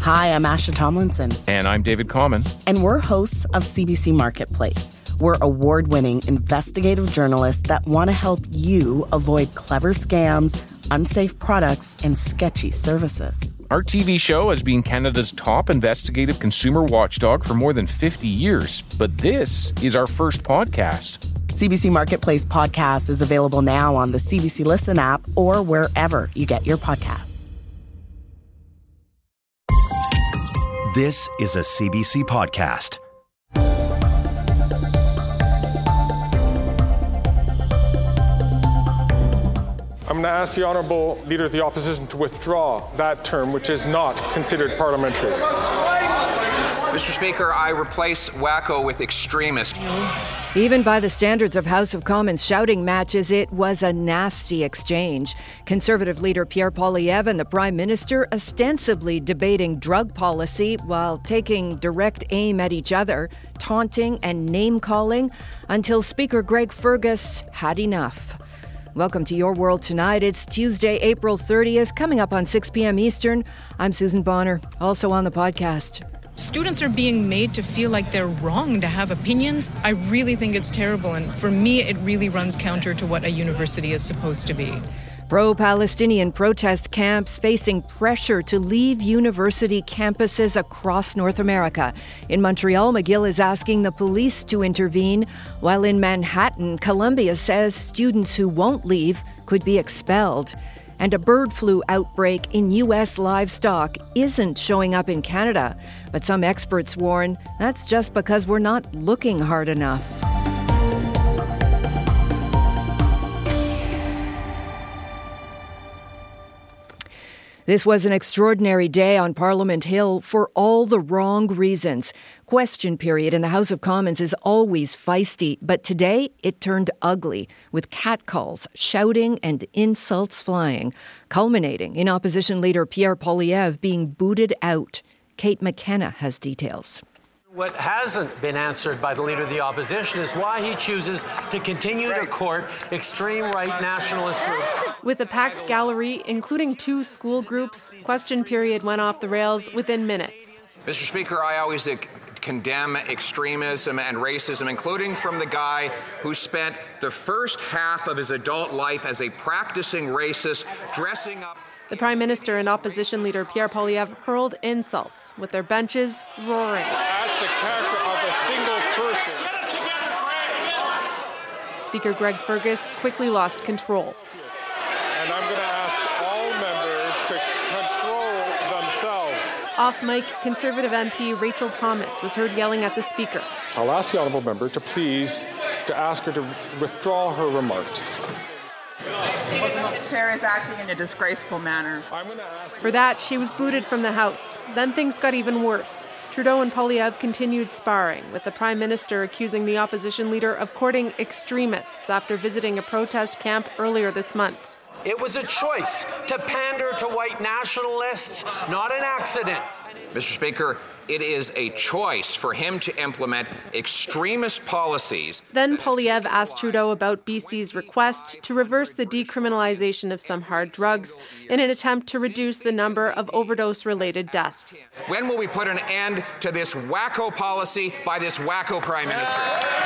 Hi, I'm Asha Tomlinson. And I'm David Common. And we're hosts of CBC Marketplace. We're award-winning investigative journalists that want to help you avoid clever scams, unsafe products, and sketchy services. Our TV show has been Canada's top investigative consumer watchdog for more than 50 years, but this is our first podcast. CBC Marketplace podcast is available now on the CBC Listen app or wherever you get your podcasts. This is a CBC podcast. I'm going to ask the Honourable Leader of the Opposition to withdraw that term, which is not considered parliamentary. Mr. Speaker, I replace wacko with extremist. Even by the standards of House of Commons shouting matches, it was a nasty exchange. Conservative leader Pierre Poilievre and the Prime Minister ostensibly debating drug policy while taking direct aim at each other, taunting and name-calling, until Speaker Greg Fergus had enough. Welcome to Your World Tonight. It's Tuesday, April 30th, coming up on 6 p.m. Eastern. I'm Susan Bonner, also on the podcast. Students are being made to feel like they're wrong to have opinions. I really think it's terrible, and for me, it really runs counter to what a university is supposed to be. Pro-Palestinian protest camps facing pressure to leave university campuses across North America. In Montreal, McGill is asking the police to intervene, while in Manhattan, Columbia says students who won't leave could be expelled. And a bird flu outbreak in U.S. livestock isn't showing up in Canada. But some experts warn that's just because we're not looking hard enough. This was an extraordinary day on Parliament Hill for all the wrong reasons. Question period in the House of Commons is always feisty, but today it turned ugly, with catcalls, shouting and insults flying, culminating in Opposition Leader Pierre Poilievre being booted out. Kate McKenna has details. What hasn't been answered by the Leader of the Opposition is why he chooses to continue to court extreme right nationalist groups. With a packed gallery, including 2 school groups, question period went off the rails within minutes. Mr. Speaker, I always condemn extremism and racism, including from the guy who spent the first half of his adult life as a practicing racist, dressing up. The Prime Minister and Opposition Leader Pierre Poilievre hurled insults, with their benches roaring. At the character of a single person. Speaker Greg Fergus quickly lost control. And I'm going to ask all members to control themselves. Off mic, Conservative MP Rachel Thomas was heard yelling at the Speaker. So I'll ask the Honourable Member to ask her to withdraw her remarks. The chair is acting in a disgraceful manner. For that, she was booted from the House. Then things got even worse. Trudeau and Poilievre continued sparring, with the Prime Minister accusing the Opposition Leader of courting extremists after visiting a protest camp earlier this month. It was a choice to pander to white nationalists, not an accident. Mr. Speaker, it is a choice for him to implement extremist policies. Then Poilievre asked Trudeau about BC's request to reverse the decriminalization of some hard drugs in an attempt to reduce the number of overdose-related deaths. When will we put an end to this wacko policy by this wacko Prime Minister?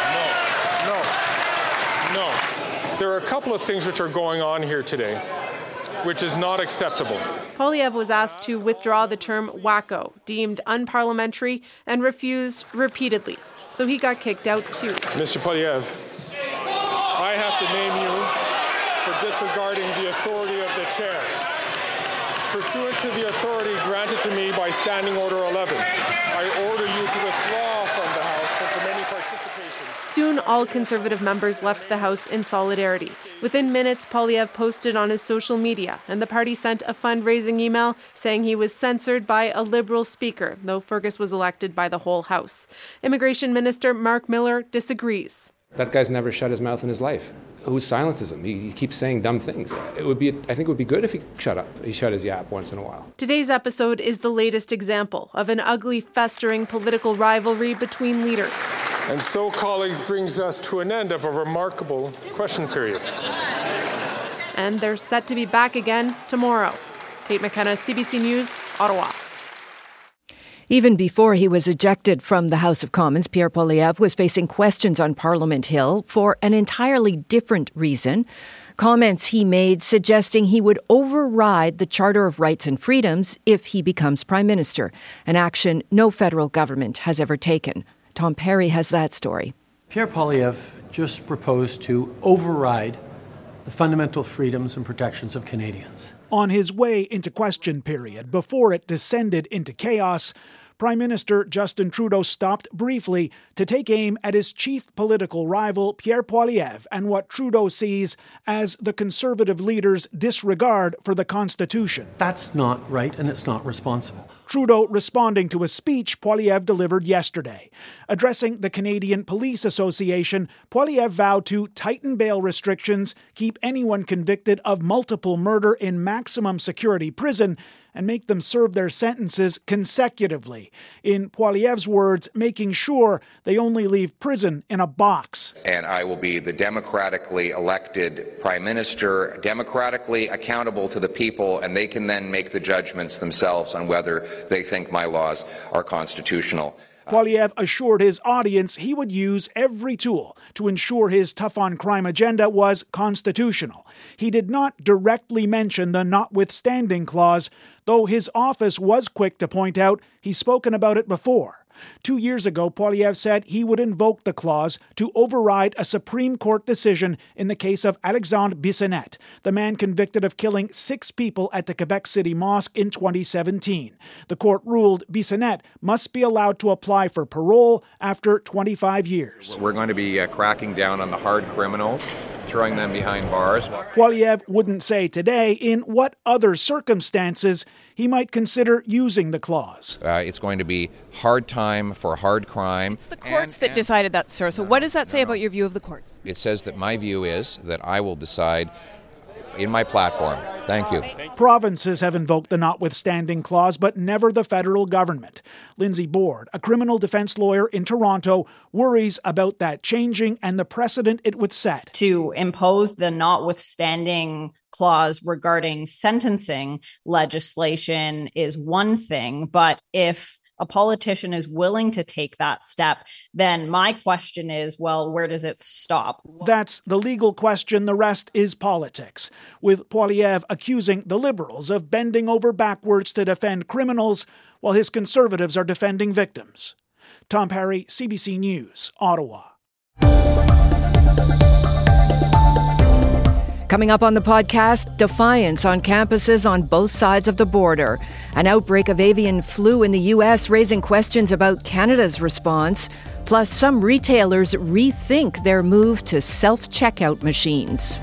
No. There are a couple of things which are going on here today, which is not acceptable. Poilievre was asked to withdraw the term wacko, deemed unparliamentary, and refused repeatedly. So he got kicked out too. Mr. Poilievre, I have to name you for disregarding the authority of the chair. Pursuant to the authority granted to me by Standing Order 11, I order you to withdraw from the House and from any participation. Soon, all Conservative members left the House in solidarity. Within minutes, Poilievre posted on his social media, and the party sent a fundraising email saying he was censored by a Liberal speaker, though Fergus was elected by the whole House. Immigration Minister Mark Miller disagrees. That guy's never shut his mouth in his life. Who silences him? He keeps saying dumb things. I think it would be good if he shut up. He shut his yap once in a while. Today's episode is the latest example of an ugly, festering political rivalry between leaders. And so, colleagues, brings us to an end of a remarkable question period. And they're set to be back again tomorrow. Kate McKenna, CBC News, Ottawa. Even before he was ejected from the House of Commons, Pierre Poilievre was facing questions on Parliament Hill for an entirely different reason. Comments he made suggesting he would override the Charter of Rights and Freedoms if he becomes Prime Minister, an action no federal government has ever taken. Tom Perry has that story. Pierre Poilievre just proposed to override the fundamental freedoms and protections of Canadians. On his way into question period, before it descended into chaos, Prime Minister Justin Trudeau stopped briefly to take aim at his chief political rival, Pierre Poilievre, and what Trudeau sees as the Conservative leader's disregard for the Constitution. That's not right, and it's not responsible. Trudeau responding to a speech Poilievre delivered yesterday. Addressing the Canadian Police Association, Poilievre vowed to tighten bail restrictions, keep anyone convicted of multiple murder in maximum security prison, and make them serve their sentences consecutively. In Poilievre's words, making sure they only leave prison in a box. And I will be the democratically elected Prime Minister, democratically accountable to the people, and they can then make the judgments themselves on whether they think my laws are constitutional. Poilievre assured his audience he would use every tool to ensure his tough-on-crime agenda was constitutional. He did not directly mention the notwithstanding clause, though his office was quick to point out he's spoken about it before. 2 years ago, Poilievre said he would invoke the clause to override a Supreme Court decision in the case of Alexandre Bissonnette, the man convicted of killing 6 people at the Quebec City Mosque in 2017. The court ruled Bissonnette must be allowed to apply for parole after 25 years. We're going to be cracking down on the hard criminals, throwing them behind bars. Poilievre wouldn't say today in what other circumstances he might consider using the clause. It's going to be hard time for hard crime. It's the courts that decided that, sir. So what does that say about your view of the courts? It says that my view is that I will decide in my platform. Thank you. Provinces have invoked the notwithstanding clause, but never the federal government. Lindsay Board, a criminal defense lawyer in Toronto, worries about that changing and the precedent it would set. To impose the notwithstanding clause regarding sentencing legislation is one thing, but if a politician is willing to take that step, then my question is, well, where does it stop? That's the legal question. The rest is politics, with Poilievre accusing the Liberals of bending over backwards to defend criminals, while his Conservatives are defending victims. Tom Perry, CBC News, Ottawa. Coming up on the podcast, defiance on campuses on both sides of the border. An outbreak of avian flu in the U.S. raising questions about Canada's response. Plus, some retailers rethink their move to self-checkout machines.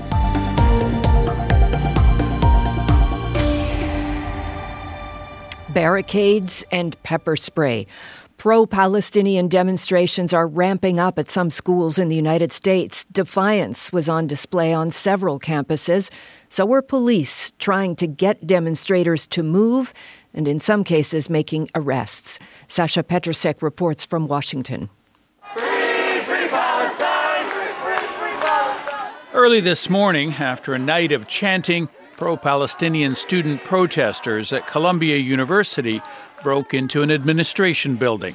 Barricades and pepper spray. Pro-Palestinian demonstrations are ramping up at some schools in the United States. Defiance was on display on several campuses. So were police trying to get demonstrators to move and in some cases making arrests. Sasha Petrusek reports from Washington. Free, free Palestine! Free Palestine! Early this morning, after a night of chanting, pro-Palestinian student protesters at Columbia University broke into an administration building,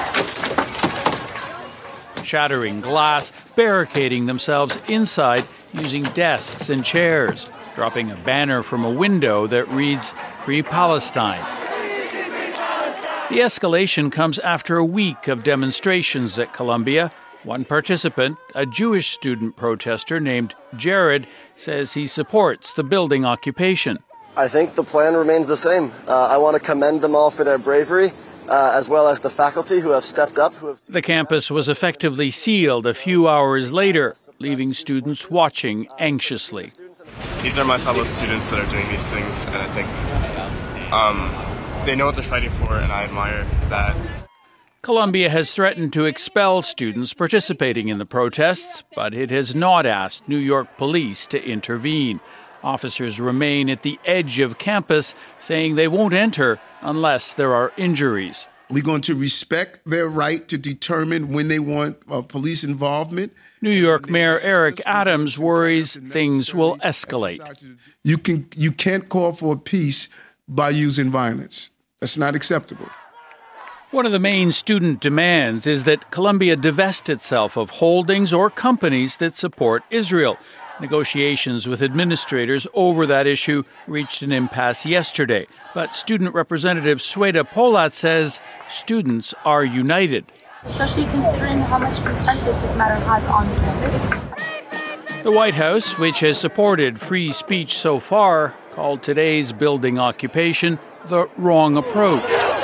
shattering glass, barricading themselves inside using desks and chairs, dropping a banner from a window that reads, "Free Palestine." The escalation comes after a week of demonstrations at Columbia. One participant, a Jewish student protester named Jared, says he supports the building occupation. I think the plan remains the same. I want to commend them all for their bravery, as well as the faculty who have stepped up. The campus was effectively sealed a few hours later, leaving students watching anxiously. These are my fellow students that are doing these things, and I think they know what they're fighting for, and I admire that. Columbia has threatened to expel students participating in the protests, but it has not asked New York police to intervene. Officers remain at the edge of campus, saying they won't enter unless there are injuries. We're going to respect their right to determine when they want police involvement. New York Mayor Eric Adams worries things will escalate. You can't call for peace by using violence. That's not acceptable. One of the main student demands is that Columbia divest itself of holdings or companies that support Israel. Negotiations with administrators over that issue reached an impasse yesterday. But student representative Sweta Polat says students are united. Especially considering how much consensus this matter has on campus. The White House, which has supported free speech so far, called today's building occupation the wrong approach.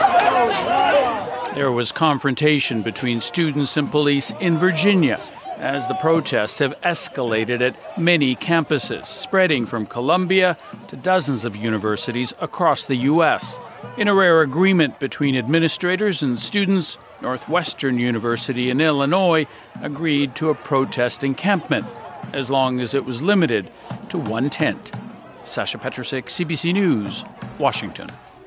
There was confrontation between students and police in Virginia as the protests have escalated at many campuses, spreading from Columbia to dozens of universities across the U.S. In a rare agreement between administrators and students, Northwestern University in Illinois agreed to a protest encampment, as long as it was limited to one tent. Sasha Petrusik, CBC News, Washington.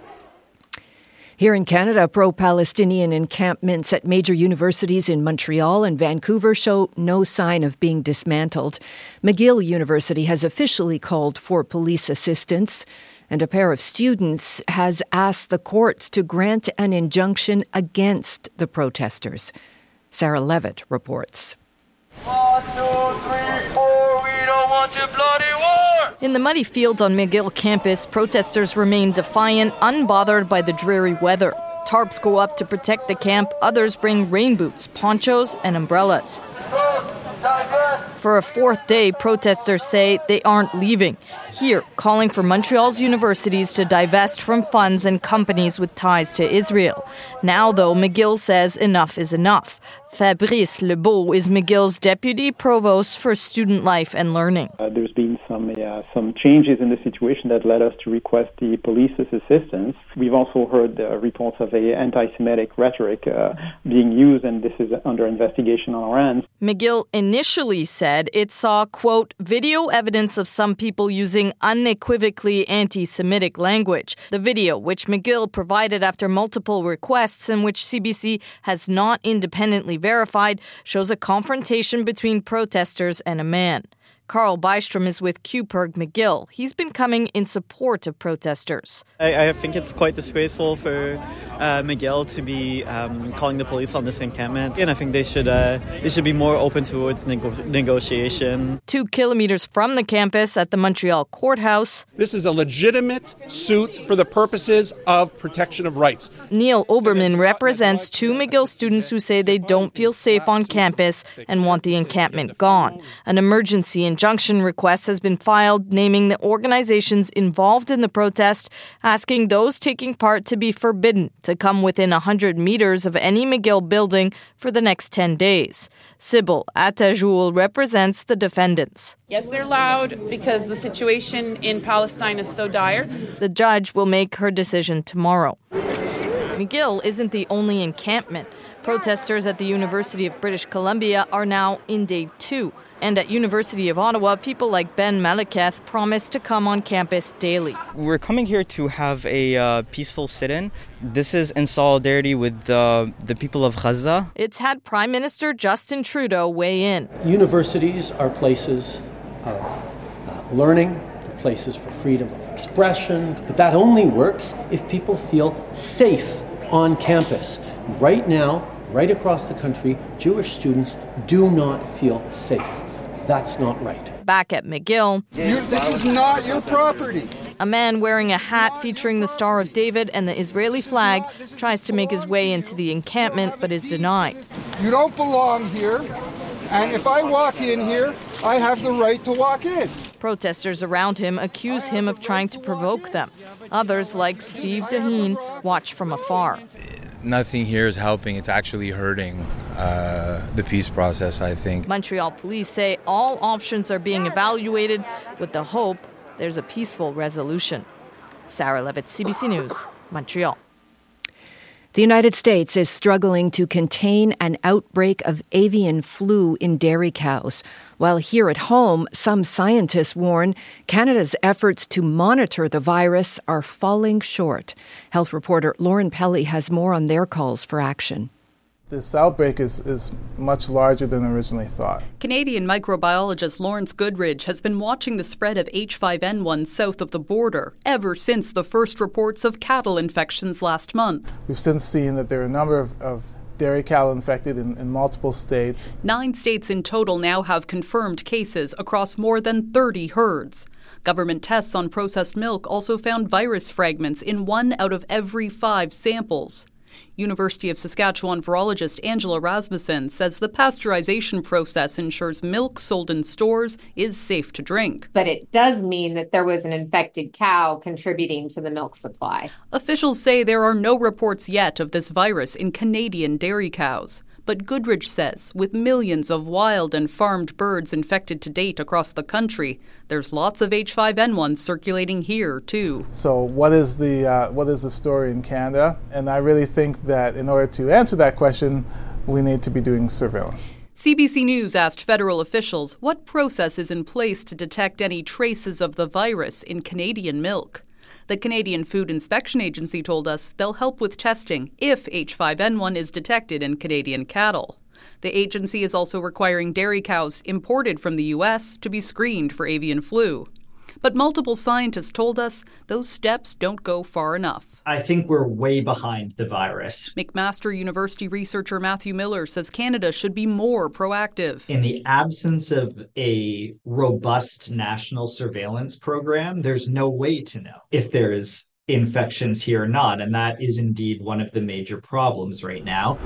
Here in Canada, pro-Palestinian encampments at major universities in Montreal and Vancouver show no sign of being dismantled. McGill University has officially called for police assistance, and a pair of students has asked the courts to grant an injunction against the protesters. Sarah Levitt reports. 1, 2, 3, 4, we don't want your bloody war! In the muddy fields on McGill campus, protesters remain defiant, unbothered by the dreary weather. Tarps go up to protect the camp. Others bring rain boots, ponchos, and umbrellas. For a fourth day, protesters say they aren't leaving. Here, calling for Montreal's universities to divest from funds and companies with ties to Israel. Now, though, McGill says enough is enough. Fabrice Lebeau is McGill's deputy provost for student life and learning. There's been some changes in the situation that led us to request the police's assistance. We've also heard reports of anti-Semitic rhetoric being used, and this is under investigation on our end. McGill initially said it saw, quote, video evidence of some people using unequivocally anti-Semitic language. The video, which McGill provided after multiple requests and which CBC has not independently verified, shows a confrontation between protesters and a man. Carl Bystrom is with QPerg McGill. He's been coming in support of protesters. I think it's quite disgraceful for McGill to be calling the police on this encampment, and I think they should be more open towards negotiation. 2 kilometers from the campus at the Montreal courthouse, this is a legitimate suit for the purposes of protection of rights. Neil Oberman represents 2 McGill students who say they don't feel safe on campus and want the encampment gone. An emergency injunction request has been filed naming the organizations involved in the protest, asking those taking part to be forbidden to come within 100 meters of any McGill building for the next 10 days. Sybil Atajoul represents the defendants. Yes, they're loud because the situation in Palestine is so dire. The judge will make her decision tomorrow. McGill isn't the only encampment. Protesters at the University of British Columbia are now in day 2. And at University of Ottawa, people like Ben Maleketh promise to come on campus daily. We're coming here to have a peaceful sit-in. This is in solidarity with the people of Gaza. It's had Prime Minister Justin Trudeau weigh in. Universities are places of learning, they're places for freedom of expression, but that only works if people feel safe on campus. Right now, right across the country, Jewish students do not feel safe. That's not right. Back at McGill, this is not your property. A man wearing a hat featuring the Star of David and the Israeli flag tries to make his way into the encampment but is denied. You don't belong here, and if I walk in here, I have the right to walk in. Protesters around him accuse him of trying to provoke them. Others, like Steve Daheen, watch from afar. Nothing here is helping. It's actually hurting the peace process, I think. Montreal police say all options are being evaluated with the hope there's a peaceful resolution. Sarah Levitt, CBC News, Montreal. The United States is struggling to contain an outbreak of avian flu in dairy cows. While here at home, some scientists warn Canada's efforts to monitor the virus are falling short. Health reporter Lauren Pelly has more on their calls for action. This outbreak is much larger than originally thought. Canadian microbiologist Lawrence Goodridge has been watching the spread of H5N1 south of the border ever since the first reports of cattle infections last month. We've since seen that there are a number of dairy cattle infected in multiple states. 9 states in total now have confirmed cases across more than 30 herds. Government tests on processed milk also found virus fragments in 1 out of every 5 samples. University of Saskatchewan virologist Angela Rasmussen says the pasteurization process ensures milk sold in stores is safe to drink. But it does mean that there was an infected cow contributing to the milk supply. Officials say there are no reports yet of this virus in Canadian dairy cows. But Goodridge says with millions of wild and farmed birds infected to date across the country, there's lots of H5N1 circulating here, too. So what is the story in Canada? And I really think that in order to answer that question, we need to be doing surveillance. CBC News asked federal officials what process is in place to detect any traces of the virus in Canadian milk. The Canadian Food Inspection Agency told us they'll help with testing if H5N1 is detected in Canadian cattle. The agency is also requiring dairy cows imported from the U.S. to be screened for avian flu. But multiple scientists told us those steps don't go far enough. I think we're way behind the virus. McMaster University researcher Matthew Miller says Canada should be more proactive. In the absence of a robust national surveillance program, there's no way to know if there is infections here or not, and that is indeed one of the major problems right now.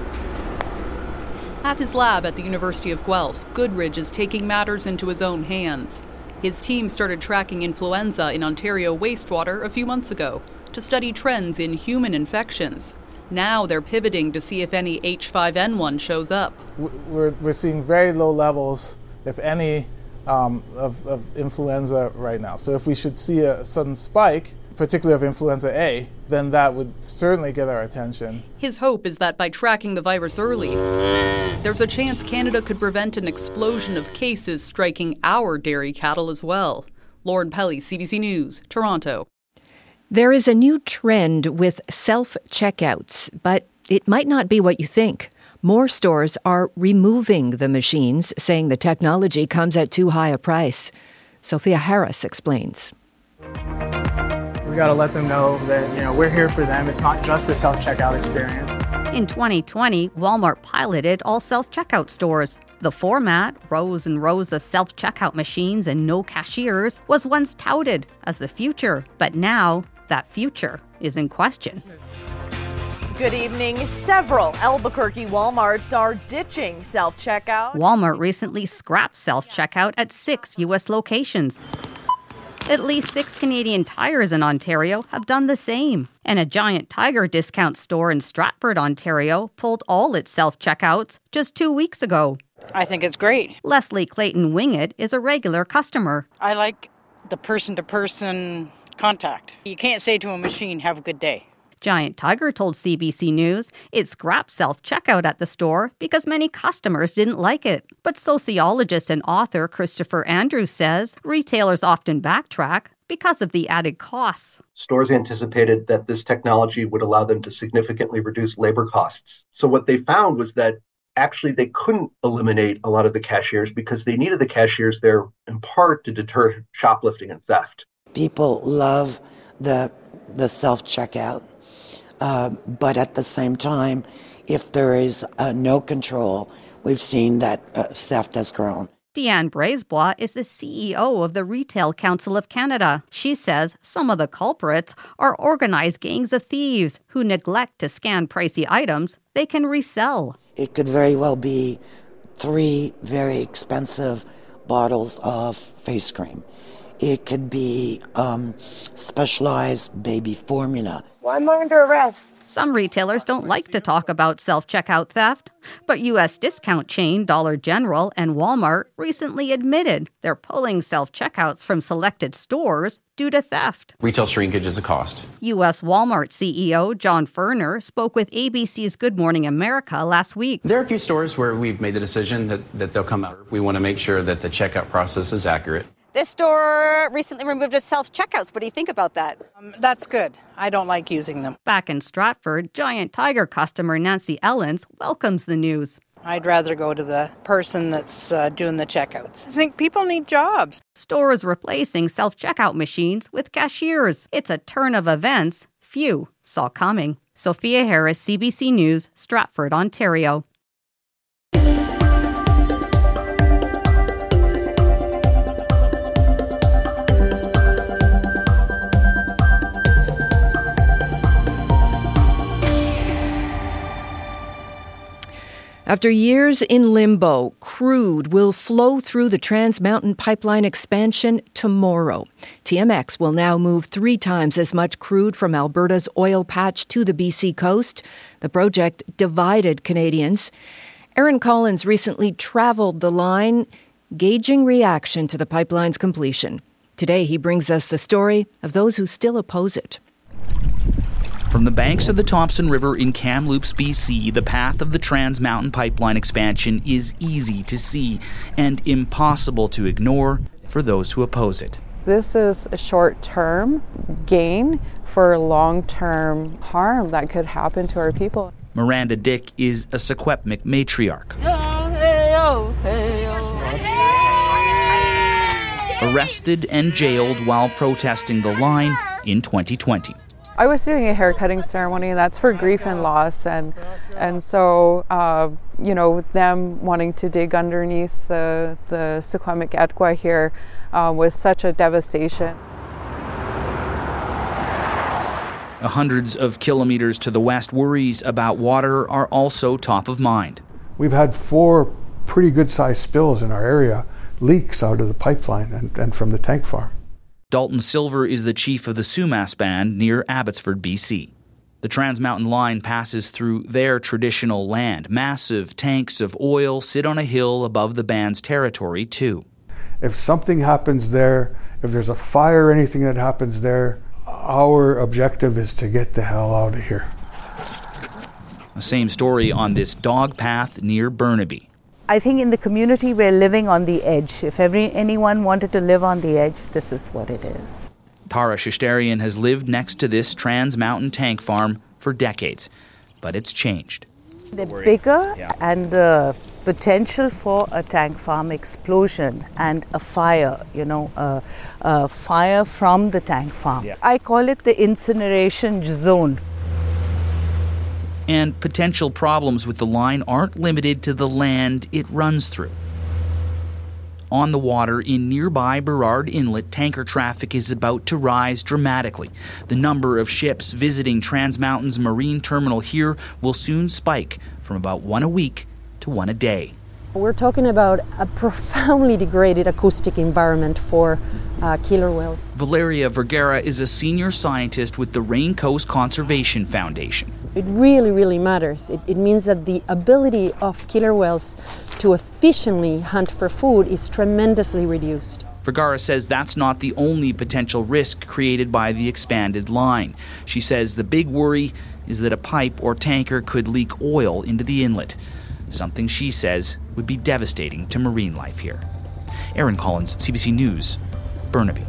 At his lab at the University of Guelph, Goodridge is taking matters into his own hands. His team started tracking influenza in Ontario wastewater a few months ago to study trends in human infections. Now they're pivoting to see if any H5N1 shows up. We're seeing very low levels, if any, of influenza right now. So if we should see a sudden spike, particularly of influenza A, then that would certainly get our attention. His hope is that by tracking the virus early, there's a chance Canada could prevent an explosion of cases striking our dairy cattle as well. Lauren Pelly, CBC News, Toronto. There is a new trend with self-checkouts, but it might not be what you think. More stores are removing the machines, saying the technology comes at too high a price. Sophia Harris explains. We got to let them know that, we're here for them. It's not just a self-checkout experience. In 2020, Walmart piloted all self-checkout stores. The format, rows and rows of self-checkout machines and no cashiers, was once touted as the future. But now, that future is in question. Good evening. Several Albuquerque Walmarts are ditching self-checkout. Walmart recently scrapped self-checkout at 6 U.S. locations. At least 6 Canadian Tires in Ontario have done the same. And a Giant Tiger discount store in Stratford, Ontario, pulled all its self-checkouts just 2 weeks ago. I think it's great. Leslie Clayton Wingett is a regular customer. I like the person-to-person contact. You can't say to a machine, have a good day. Giant Tiger told CBC News it scrapped self-checkout at the store because many customers didn't like it. But sociologist and author Christopher Andrews says retailers often backtrack because of the added costs. Stores anticipated that this technology would allow them to significantly reduce labor costs. So what they found was that actually they couldn't eliminate a lot of the cashiers because they needed the cashiers there in part to deter shoplifting and theft. People love the self-checkout. But at the same time, if there is no control, we've seen that theft has grown. Deanne Brazebois is the CEO of the Retail Council of Canada. She says some of the culprits are organized gangs of thieves who neglect to scan pricey items they can resell. It could very well be 3 very expensive bottles of face cream. It could be specialized baby formula. Why am I under arrest? Some retailers don't like to talk about self-checkout theft, but U.S. discount chain Dollar General and Walmart recently admitted they're pulling self-checkouts from selected stores due to theft. Retail shrinkage is a cost. U.S. Walmart CEO John Furner spoke with ABC's Good Morning America last week. There are a few stores where we've made the decision that they'll come out. We want to make sure that the checkout process is accurate. This store recently removed its self-checkouts. What do you think about that? That's good. I don't like using them. Back in Stratford, Giant Tiger customer Nancy Ellens welcomes the news. I'd rather go to the person that's doing the checkouts. I think people need jobs. Stores replacing self-checkout machines with cashiers. It's a turn of events few saw coming. Sophia Harris, CBC News, Stratford, Ontario. After years in limbo, crude will flow through the Trans Mountain Pipeline expansion tomorrow. TMX will now move 3 times as much crude from Alberta's oil patch to the BC coast. The project divided Canadians. Aaron Collins recently traveled the line, gauging reaction to the pipeline's completion. Today, he brings us the story of those who still oppose it. From the banks of the Thompson River in Kamloops, BC, the path of the Trans Mountain Pipeline expansion is easy to see and impossible to ignore for those who oppose it. This is a short-term gain for long-term harm that could happen to our people. Miranda Dick is a Secwepemc matriarch. Arrested and jailed while protesting the line in 2020. I was doing a haircutting ceremony, and that's for grief and loss, and so them wanting to dig underneath the Secwepemc Etgwa here was such a devastation. Hundreds of kilometers to the west, worries about water are also top of mind. We've had 4 pretty good-sized spills in our area, leaks out of the pipeline and from the tank farm. Dalton Silver is the chief of the Sumas Band near Abbotsford, BC. The Trans Mountain Line passes through their traditional land. Massive tanks of oil sit on a hill above the band's territory, too. If something happens there, if there's a fire or anything that happens there, our objective is to get the hell out of here. The same story on this dog path near Burnaby. I think in the community we're living on the edge. If anyone wanted to live on the edge, this is what it is. Tara Shistarian has lived next to this Trans Mountain tank farm for decades, but it's changed. The bigger and the potential for a tank farm explosion and a fire, a fire from the tank farm. Yeah. I call it the incineration zone. And potential problems with the line aren't limited to the land it runs through. On the water in nearby Burrard Inlet, tanker traffic is about to rise dramatically. The number of ships visiting Trans Mountain's marine terminal here will soon spike from about 1 a week to 1 a day. We're talking about a profoundly degraded acoustic environment for killer whales. Valeria Vergara is a senior scientist with the Rain Coast Conservation Foundation. It really, really matters. It means that the ability of killer whales to efficiently hunt for food is tremendously reduced. Vergara says that's not the only potential risk created by the expanded line. She says the big worry is that a pipe or tanker could leak oil into the inlet, something she says would be devastating to marine life here. Aaron Collins, CBC News, Burnaby.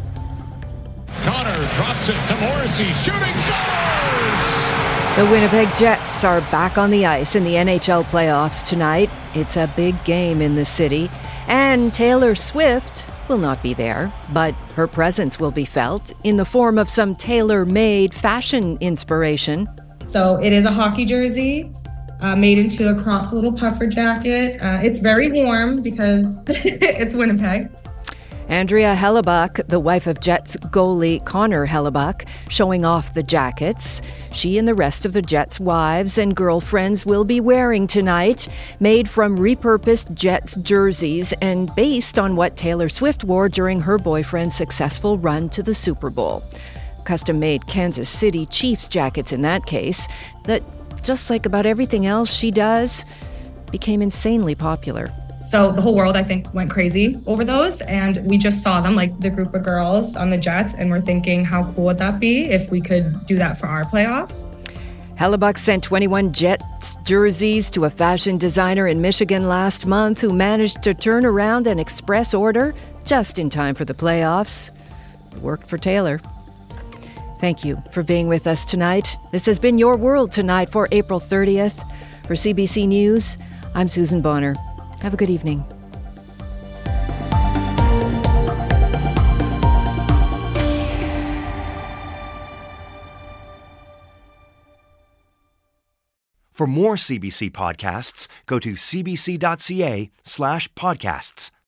Connor drops it to Morrissey, shooting, scores! The Winnipeg Jets are back on the ice in the NHL playoffs tonight. It's a big game in the city, and Taylor Swift will not be there, but her presence will be felt in the form of some tailor-made fashion inspiration. So it is a hockey jersey made into a cropped little puffer jacket. It's very warm because it's Winnipeg. Andrea Hellebuck, the wife of Jets goalie Connor Hellebuck, showing off the jackets she and the rest of the Jets' wives and girlfriends will be wearing tonight, made from repurposed Jets jerseys and based on what Taylor Swift wore during her boyfriend's successful run to the Super Bowl. Custom-made Kansas City Chiefs jackets in that case, that, just like about everything else she does, became insanely popular. So the whole world, I think, went crazy over those. And we just saw them, like the group of girls on the Jets, and we're thinking, how cool would that be if we could do that for our playoffs? Hellebuck sent 21 Jets jerseys to a fashion designer in Michigan last month who managed to turn around an express order just in time for the playoffs. It worked for Taylor. Thank you for being with us tonight. This has been Your World Tonight for April 30th. For CBC News, I'm Susan Bonner. Have a good evening. For more CBC podcasts, go to cbc.ca/podcasts.